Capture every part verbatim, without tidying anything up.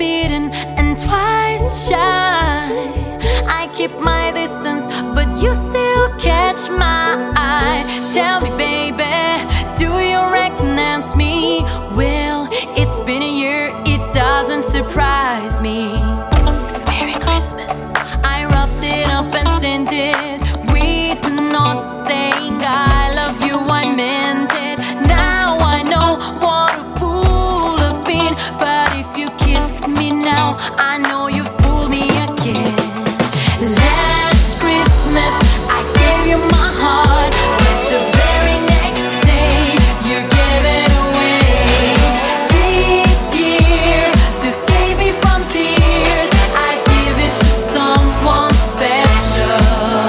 beaten and twice shy. I keep my distance, but you still catch my eye. Tell me, baby, do you recognize me? Well, it's been a year, it doesn't surprise me. Merry Christmas. I wrapped it up and sent it with not saying I love you, I meant it. Now I know what a fool I've been, but if you kissed me now, I know you fooled me again. Last Christmas I gave you my heart, but the very next day you gave it away. This year, to save me from tears, I give it to someone special.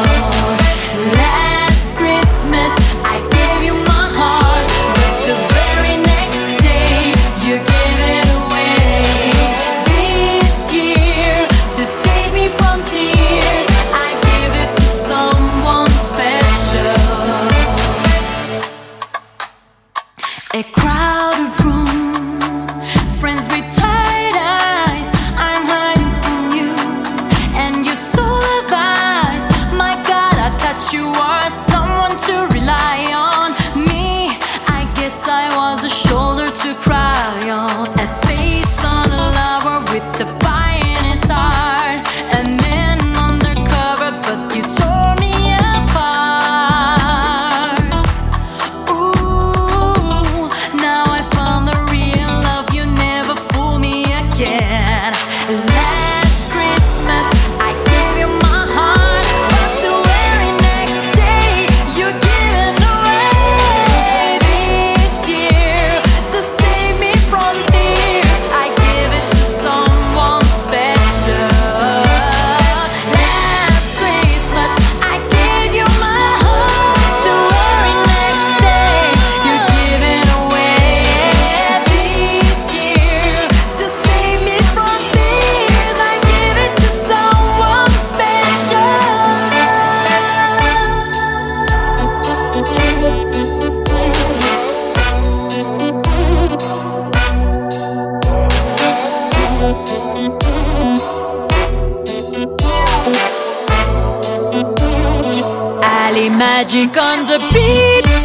Last Christmas I gave you my heart, but the very next day you gave it away. This year, to save me from tears, I give it to someone special. A crowded room, friends with tired eyes. I'm hiding from you, and you so have eyes. My God, I thought you were someone to rely on. Me, I guess I was a shoulder to cry on. A face on a lover with the fire in his heart. A man undercover, but you tore me apart. Ooh, now I found the real love. You never fool me again. Last Christmas I gave you my heart, but the very next day you give it away. This year, to save me from tears, I give it to someone special. Last Christmas I gave you my heart, the very next day you give it away. This year, to save me from tears, I give it to someone special. Ali Magic on the beat.